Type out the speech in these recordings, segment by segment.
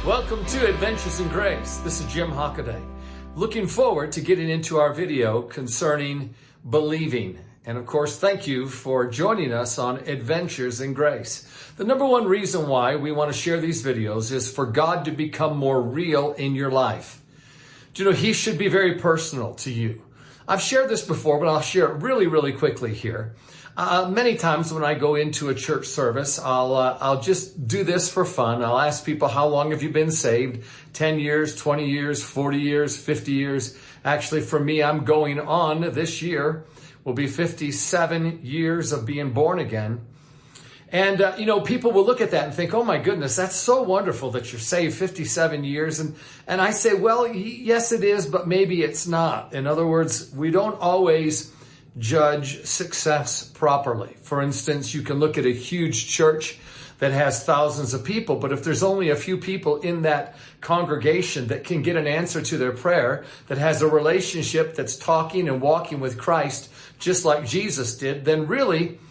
Welcome to Adventures in Grace. This is Jim Hockaday. Looking forward to getting into our video concerning believing. And of course, thank you for joining us on Adventures in Grace. The number one reason why we want to share these videos is for God to become more real in your life. Do you know, He should be very personal to you. I've shared this before, but I'll share it really quickly here. Many times when I go into a church service, I'll just do this for fun. I'll ask people, how long have you been saved? 10 years, 20 years, 40 years, 50 years. Actually, for me, I'm going on this year. Will be 57 years of being born again. And, people will look at that and think, oh my goodness, that's so wonderful that you're saved 57 years. And I say, well, yes, it is, but maybe it's not. In other words, we don't always judge success properly. For instance, you can look at a huge church that has thousands of people, but if there's only a few people in that congregation that can get an answer to their prayer, that has a relationship that's talking and walking with Christ, just like Jesus did, then really,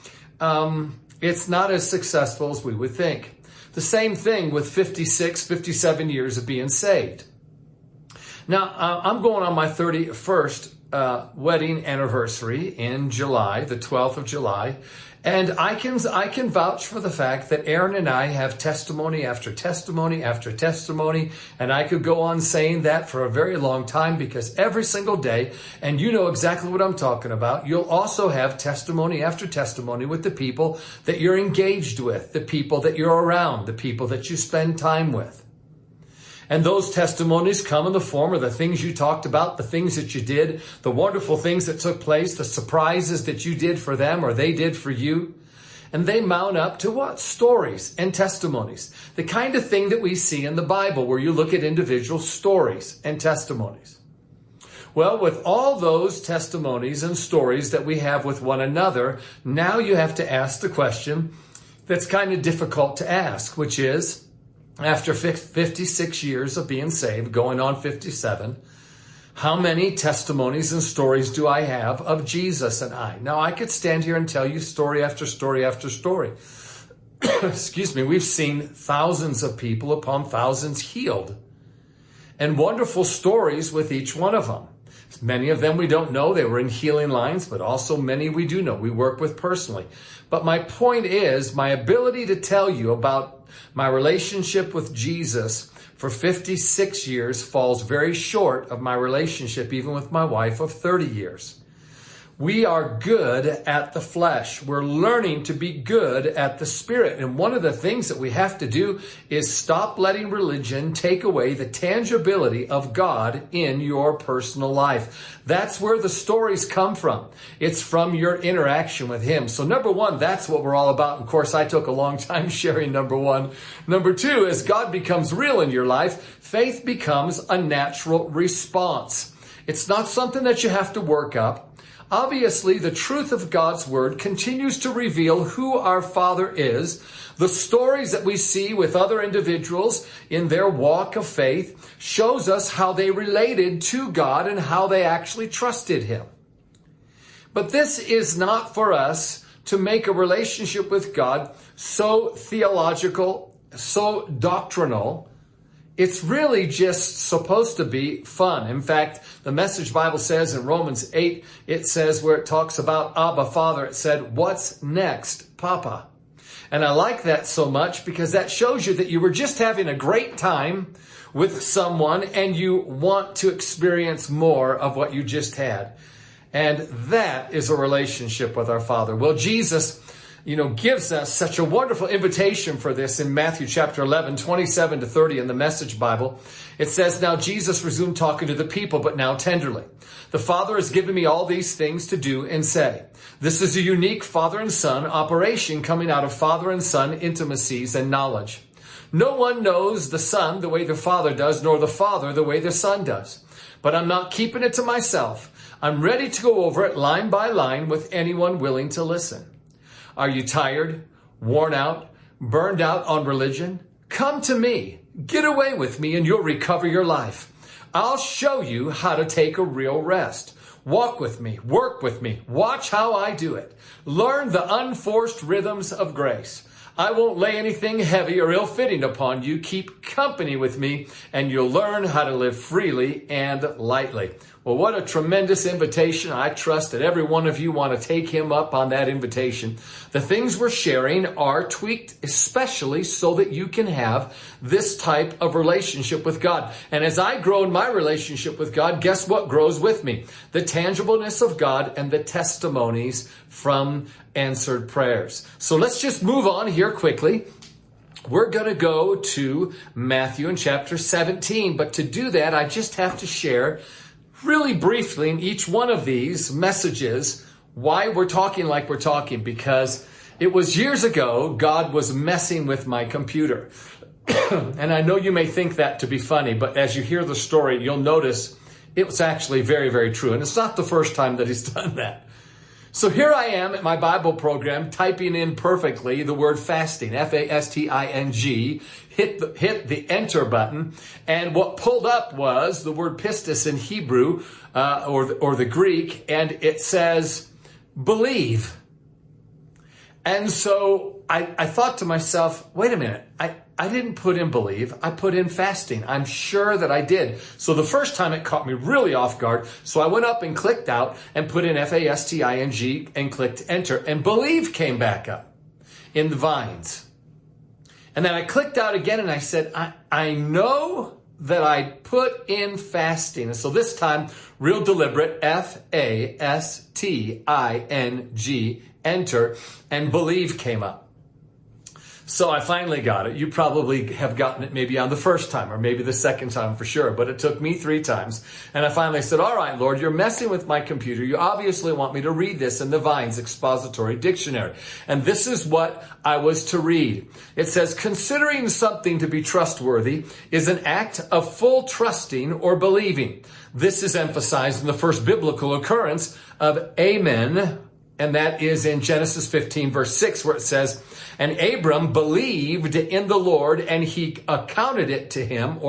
it's not as successful as we would think. The same thing with 56, 57 years of being saved. Now, I'm going on my 31st wedding anniversary in July, the 12th of July. And I can vouch for the fact that Aaron and I have testimony after testimony after testimony. And I could go on saying that for a very long time, because every single day, and you know exactly what I'm talking about, you'll also have testimony after testimony with the people that you're engaged with, the people that you're around, the people that you spend time with. And those testimonies come in the form of the things you talked about, the things that you did, the wonderful things that took place, the surprises that you did for them or they did for you. And they mount up to what? Stories and testimonies. The kind of thing that we see in the Bible where you look at individual stories and testimonies. Well, with all those testimonies and stories that we have with one another, now you have to ask the question that's kind of difficult to ask, which is, after 56 years of being saved, going on 57, how many testimonies and stories do I have of Jesus and I? Now, I could stand here and tell you story after story after story. Excuse me, we've seen thousands of people upon thousands healed. And wonderful stories with each one of them. Many of them we don't know. They were in healing lines, but also many we do know. We work with personally. But my point is, my ability to tell you about my relationship with Jesus for 56 years falls very short of my relationship even with my wife of 30 years. We are good at the flesh. We're learning to be good at the spirit. And one of the things that we have to do is stop letting religion take away the tangibility of God in your personal life. That's where the stories come from. It's from your interaction with Him. So number one, that's what we're all about. Of course, I took a long time sharing number one. Number two, as God becomes real in your life, faith becomes a natural response. It's not something that you have to work up. Obviously, the truth of God's Word continues to reveal who our Father is. The stories that we see with other individuals in their walk of faith shows us how they related to God and how they actually trusted Him. But this is not for us to make a relationship with God so theological, so doctrinal. It's really just supposed to be fun. In fact, the Message Bible says in Romans 8, it says where it talks about Abba, Father, it said, "What's next, Papa?" And I like that so much because that shows you that you were just having a great time with someone and you want to experience more of what you just had. And that is a relationship with our Father. Well, Jesus gives us such a wonderful invitation for this in Matthew chapter 11, 27 to 30 in the Message Bible. It says, "Now Jesus resumed talking to the people, but now tenderly. The Father has given me all these things to do and say." This is a unique father and son operation coming out of father and son intimacies and knowledge. No one knows the Son the way the Father does, nor the Father the way the Son does. But I'm not keeping it to myself. I'm ready to go over it line by line with anyone willing to listen. Are you tired, worn out, burned out on religion? Come to me. Get away with me and you'll recover your life. I'll show you how to take a real rest. Walk with me, work with me, watch how I do it. Learn the unforced rhythms of grace. I won't lay anything heavy or ill-fitting upon you. Keep company with me, and you'll learn how to live freely and lightly. Well, what a tremendous invitation. I trust that every one of you want to take him up on that invitation. The things we're sharing are tweaked especially so that you can have this type of relationship with God. And as I grow in my relationship with God, guess what grows with me? The tangibleness of God and the testimonies from answered prayers. So let's just move on here quickly. We're going to go to Matthew in chapter 17. But to do that, I just have to share really briefly in each one of these messages why we're talking like we're talking, because it was years ago God was messing with my computer. And I know you may think that to be funny, but as you hear the story, you'll notice it was actually very, very true. And it's not the first time that he's done that. So here I am at my Bible program typing in perfectly the word fasting, F-A-S-T-I-N-G, hit the enter button, and what pulled up was the word pistis in Hebrew or the Greek, and it says believe. And so I thought to myself, wait a minute, I didn't put in believe, I put in fasting. I'm sure that I did. So the first time it caught me really off guard. So I went up and clicked out and put in F-A-S-T-I-N-G and clicked enter, and believe came back up in the vines. And then I clicked out again and I said, I know that I put in fasting. And so this time, real deliberate, F-A-S-T-I-N-G, enter, and believe came up. So I finally got it. You probably have gotten it maybe on the first time or maybe the second time for sure, but it took me 3 times. And I finally said, all right, Lord, you're messing with my computer. You obviously want me to read this in the Vines Expository Dictionary. And this is what I was to read. It says, considering something to be trustworthy is an act of full trusting or believing. This is emphasized in the first biblical occurrence of amen. And that is in Genesis 15, verse 6, where it says, and Abram believed in the Lord, and he counted it to him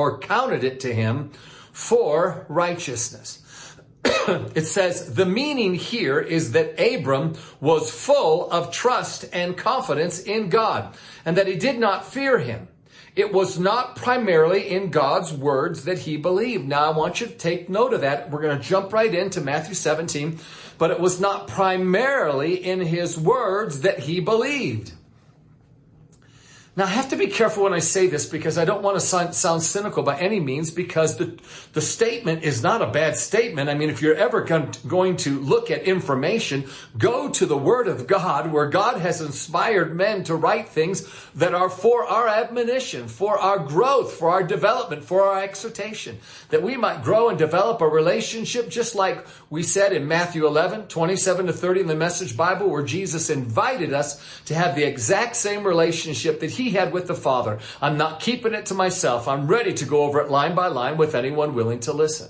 for righteousness. It says the meaning here is that Abram was full of trust and confidence in God, and that he did not fear him. It was not primarily in God's words that he believed. Now, I want you to take note of that. We're going to jump right into Matthew 17. But it was not primarily in his words that he believed. Now, I have to be careful when I say this because I don't want to sound cynical by any means, because the statement is not a bad statement. I mean, if you're ever going to look at information, go to the Word of God, where God has inspired men to write things that are for our admonition, for our growth, for our development, for our exhortation, that we might grow and develop a relationship, just like we said in Matthew 11, 27 to 30 in the Message Bible, where Jesus invited us to have the exact same relationship that he had with the Father. I'm not keeping it to myself. I'm ready to go over it line by line with anyone willing to listen.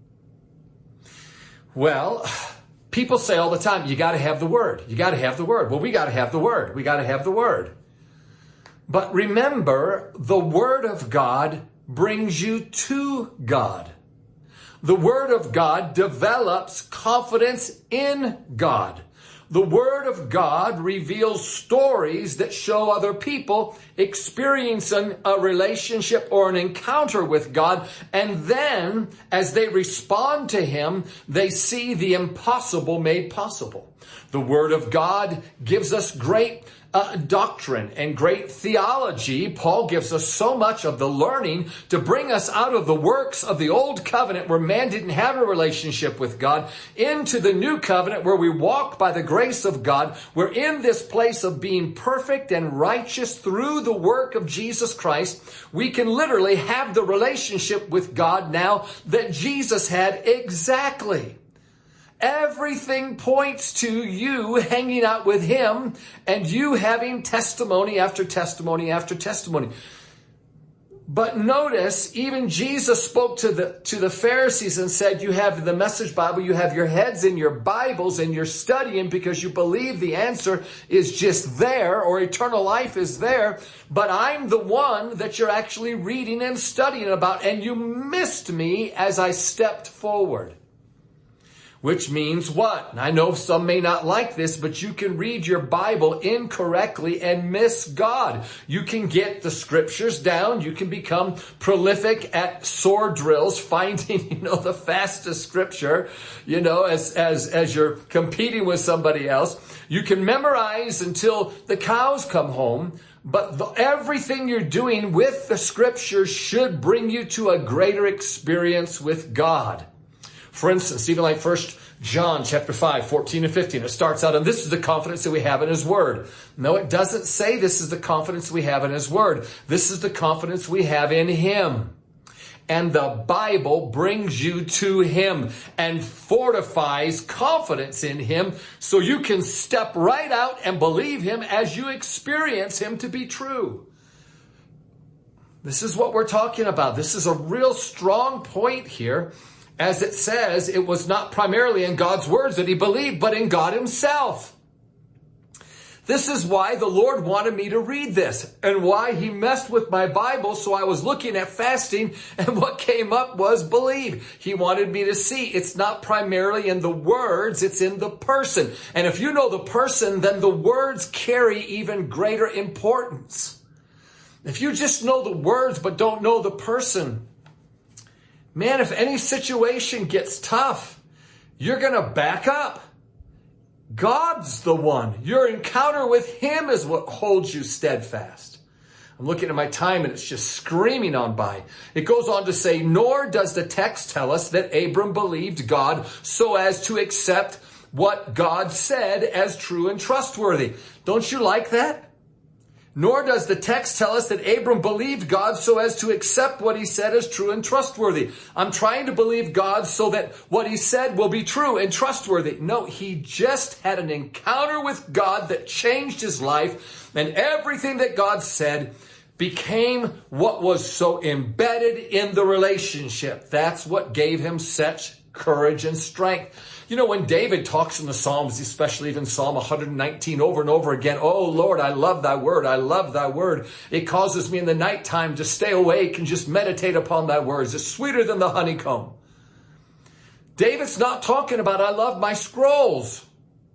Well, people say all the time, you got to have the Word. You got to have the Word. Well, we got to have the Word. We got to have the Word. But remember, the Word of God brings you to God. The Word of God develops confidence in God. The Word of God reveals stories that show other people experiencing a relationship or an encounter with God. And then, as they respond to Him, they see the impossible made possible. The Word of God gives us great doctrine and great theology. Paul gives us so much of the learning to bring us out of the works of the old covenant, where man didn't have a relationship with God, into the new covenant where we walk by the grace of God. We're in this place of being perfect and righteous through the work of Jesus Christ. We can literally have the relationship with God now that Jesus had exactly. Everything points to you hanging out with Him and you having testimony after testimony after testimony. But notice, even Jesus spoke to the Pharisees and said, you have the Message Bible, you have your heads in your Bibles and you're studying because you believe the answer is just there, or eternal life is there. But I'm the one that you're actually reading and studying about, and you missed me as I stepped forward. which means what? And I know some may not like this, but you can read your Bible incorrectly and miss God. You can get the scriptures down. You can become prolific at sword drills, finding, the fastest scripture, as you're competing with somebody else. You can memorize until the cows come home. But everything you're doing with the scriptures should bring you to a greater experience with God. For instance, even like 1 John chapter 5, 14 and 15, it starts out, and this is the confidence that we have in his word. No, it doesn't say this is the confidence we have in his word. This is the confidence we have in him. And the Bible brings you to him and fortifies confidence in him so you can step right out and believe him as you experience him to be true. This is what we're talking about. This is a real strong point here. As it says, it was not primarily in God's words that he believed, but in God himself. This is why the Lord wanted me to read this and why he messed with my Bible. So I was looking at fasting and what came up was believe. He wanted me to see it's not primarily in the words, it's in the person. And if you know the person, then the words carry even greater importance. If you just know the words but don't know the person, man, if any situation gets tough, you're going to back up. God's the one. Your encounter with him is what holds you steadfast. I'm looking at my time and it's just screaming on by. It goes on to say, nor does the text tell us that Abram believed God so as to accept what God said as true and trustworthy. Don't you like that? Nor does the text tell us that Abram believed God so as to accept what he said as true and trustworthy. I'm trying to believe God so that what he said will be true and trustworthy. No, he just had an encounter with God that changed his life, and everything that God said became what was so embedded in the relationship. That's what gave him such courage and strength. When David talks in the Psalms, especially even Psalm 119 over and over again, oh Lord, I love thy word. I love thy word. It causes me in the nighttime to stay awake and just meditate upon thy words. It's sweeter than the honeycomb. David's not talking about, I love my scrolls.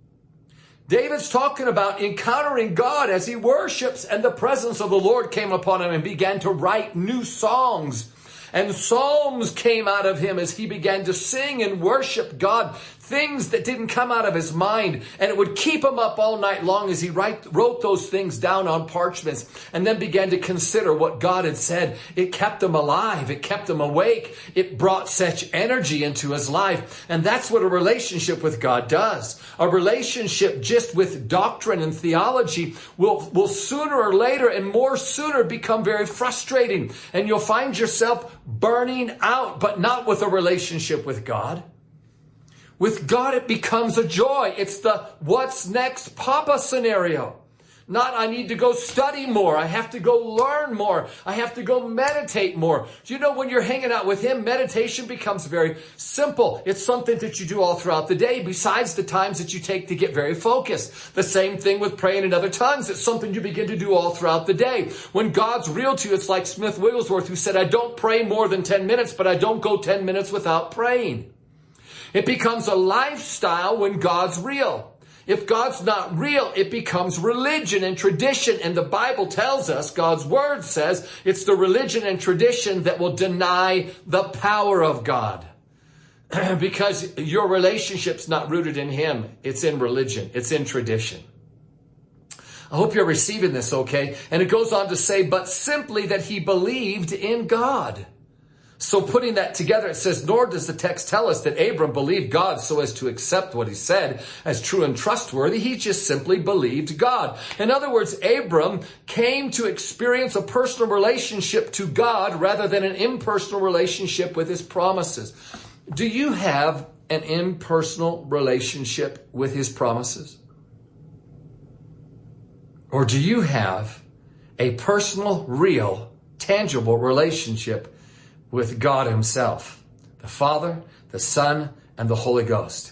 David's talking about encountering God as he worships, and the presence of the Lord came upon him and began to write new songs. And psalms came out of him as he began to sing and worship God, things that didn't come out of his mind. And it would keep him up all night long as he wrote those things down on parchments and then began to consider what God had said. It kept him alive. It kept him awake. It brought such energy into his life. And that's what a relationship with God does. A relationship just with doctrine and theology will sooner or later and more sooner become very frustrating. And you'll find yourself burning out, but not with a relationship with God. With God, it becomes a joy. It's the what's next Papa scenario. Not I need to go study more. I have to go learn more. I have to go meditate more. Do you know when you're hanging out with him, meditation becomes very simple. It's something that you do all throughout the day besides the times that you take to get very focused. The same thing with praying in other tongues. It's something you begin to do all throughout the day. When God's real to you, it's like Smith Wigglesworth who said, I don't pray more than 10 minutes, but I don't go 10 minutes without praying. It becomes a lifestyle when God's real. If God's not real, it becomes religion and tradition. And the Bible tells us, God's word says, it's the religion and tradition that will deny the power of God. Because your relationship's not rooted in him. It's in religion. It's in tradition. I hope you're receiving this okay. And it goes on to say, but simply that he believed in God. So putting that together, it says, nor does the text tell us that Abram believed God so as to accept what he said as true and trustworthy. He just simply believed God. In other words, Abram came to experience a personal relationship to God rather than an impersonal relationship with his promises. Do you have an impersonal relationship with his promises? Or do you have a personal, real, tangible relationship with God himself, the Father, the Son, and the Holy Ghost?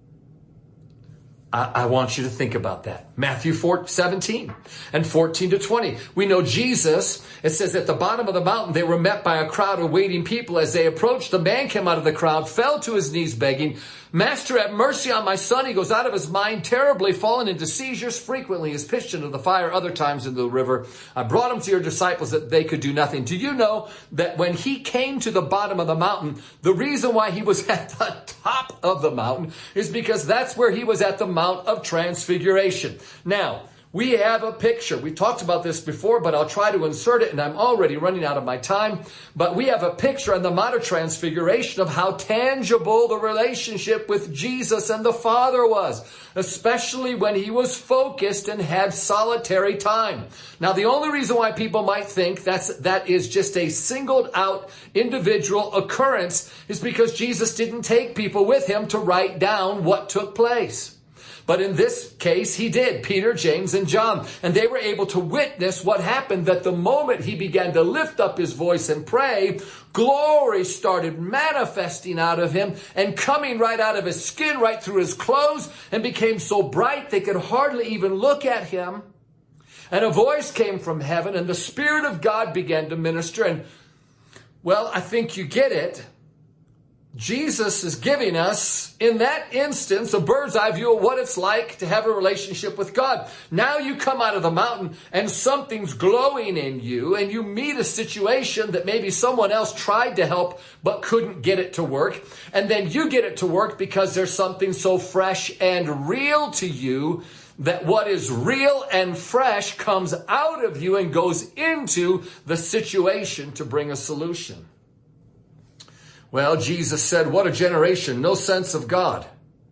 I want you to think about that. Matthew 17 and 14 to 20. We know Jesus, it says at the bottom of the mountain, they were met by a crowd of waiting people. As they approached, the man came out of the crowd, fell to his knees begging, Master, have mercy on my son. He goes out of his mind, terribly, fallen into seizures. Frequently is pitched into the fire, other times into the river. I brought him to your disciples that they could do nothing. Do you know that when he came to the bottom of the mountain, the reason why he was at the top of the mountain is because that's where he was at the Mount of Transfiguration. Now, we have a picture. We talked about this before, but I'll try to insert it, and I'm already running out of my time. But we have a picture on the Mount of Transfiguration of how tangible the relationship with Jesus and the Father was, especially when he was focused and had solitary time. Now, the only reason why people might think that is just a singled out individual occurrence is because Jesus didn't take people with him to write down what took place. But in this case, he did, Peter, James, and John. And they were able to witness what happened, that the moment he began to lift up his voice and pray, glory started manifesting out of him and coming right out of his skin, right through his clothes, and became so bright they could hardly even look at him. And a voice came from heaven, and the Spirit of God began to minister. And, well, I think you get it. Jesus is giving us, in that instance, a bird's eye view of what it's like to have a relationship with God. Now you come out of the mountain and something's glowing in you, and you meet a situation that maybe someone else tried to help but couldn't get it to work. And then you get it to work because there's something so fresh and real to you that what is real and fresh comes out of you and goes into the situation to bring a solution. Well, Jesus said, what a generation, no sense of God.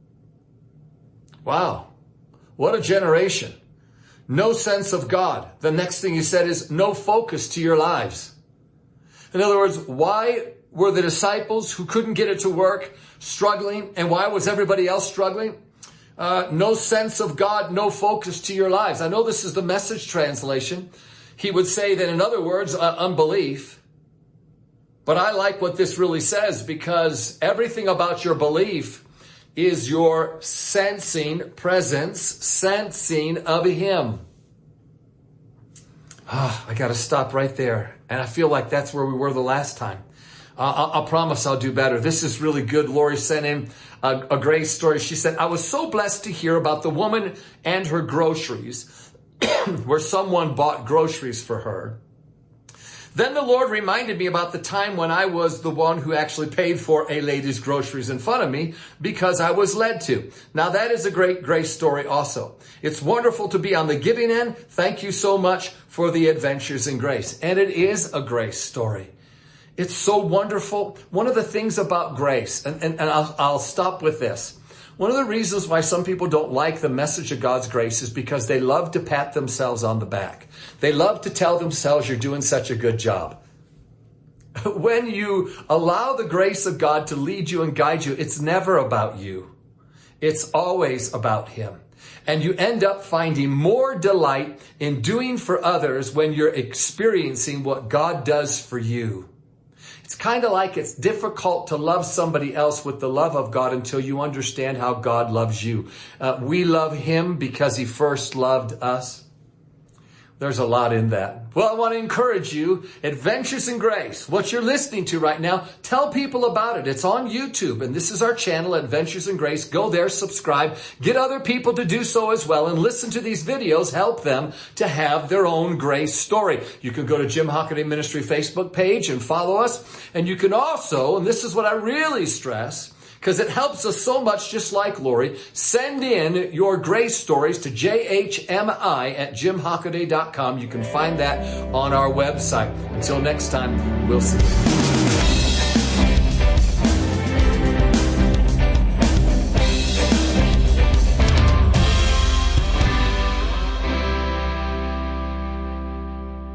Wow, what a generation. No sense of God. The next thing he said is no focus to your lives. In other words, why were the disciples who couldn't get it to work struggling? And why was everybody else struggling? No sense of God, no focus to your lives. I know this is the Message translation. He would say that, in other words, unbelief. But I like what this really says, because everything about your belief is your sensing of him. I got to stop right there. And I feel like that's where we were the last time. I'll promise I'll do better. This is really good. Lori sent in a great story. She said, I was so blessed to hear about the woman and her groceries, where someone bought groceries for her. Then the Lord reminded me about the time when I was the one who actually paid for a lady's groceries in front of me because I was led to. Now that is a great grace story also. It's wonderful to be on the giving end. Thank you so much for the Adventures in Grace. And it is a grace story. It's so wonderful. One of the things about grace, and I'll stop with this. One of the reasons why some people don't like the message of God's grace is because they love to pat themselves on the back. They love to tell themselves you're doing such a good job. When you allow the grace of God to lead you and guide you, it's never about you. It's always about him. And you end up finding more delight in doing for others when you're experiencing what God does for you. It's kind of like it's difficult to love somebody else with the love of God until you understand how God loves you. We love him because he first loved us. There's a lot in that. Well, I want to encourage you, Adventures in Grace, what you're listening to right now, tell people about it. It's on YouTube, and this is our channel, Adventures in Grace. Go there, subscribe, get other people to do so as well, and listen to these videos, help them to have their own grace story. You can go to Jim Hockaday Ministry Facebook page and follow us, and you can also, and this is what I really stress, because it helps us so much, just like Lori, send in your grace stories to jhmi@jimhockaday.com. You can find that on our website. Until next time, we'll see you.